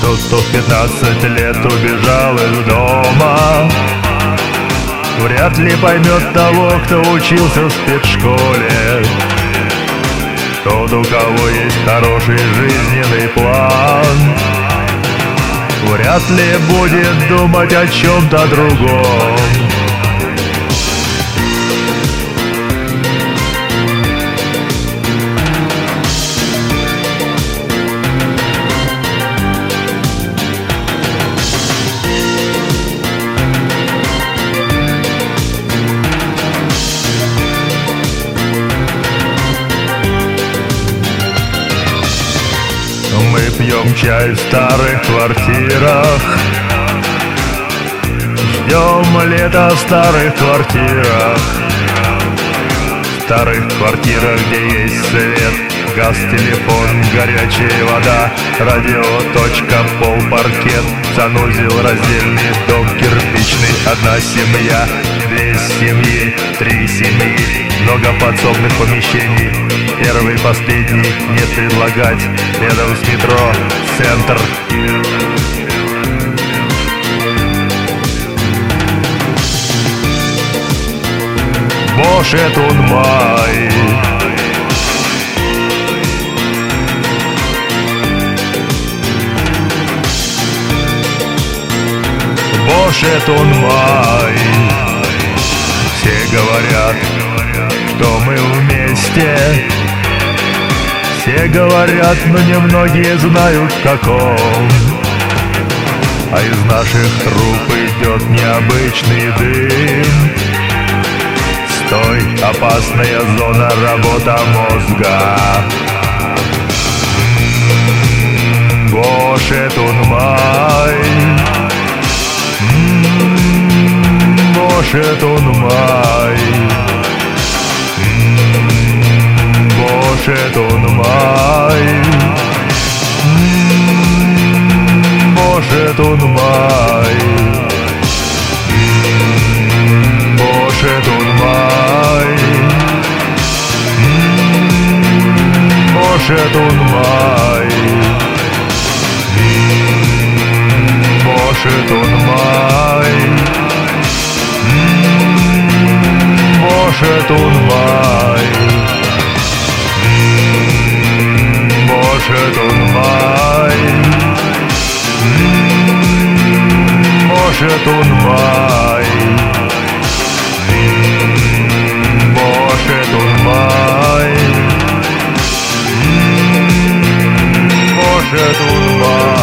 Тот, кто в 15 лет убежал из дома, вряд ли поймет того, кто учился в спецшколе. Тот, у кого есть хороший жизненный план, вряд ли будет думать о чем-то другом. Мы пьем чай в старых квартирах, ждем лета в старых квартирах. В старых квартирах, где есть свет, газ, телефон, горячая вода, радио, точка, пол, паркет, санузел, раздельный дом кирпичный. Одна семья, две семьи, три семьи, много подсобных помещений. Первый, последний, не предлагать, рядом с метро, центр. Боже, тун май. Боже, тун май. Все говорят, что мы вместе. Все говорят, но немногие знают в каком. А из наших труб идет необычный дым. Стой, опасная зона, работа мозга. Боже, тун май. Боже, тун май. Боже, тун май. Боже, тун май. Боже, тун май. Боже, тун май. Боже, тун май. Боже, тун май. Боже, тун май. Боже, тун май. Боже, тун май. Боже, тун май.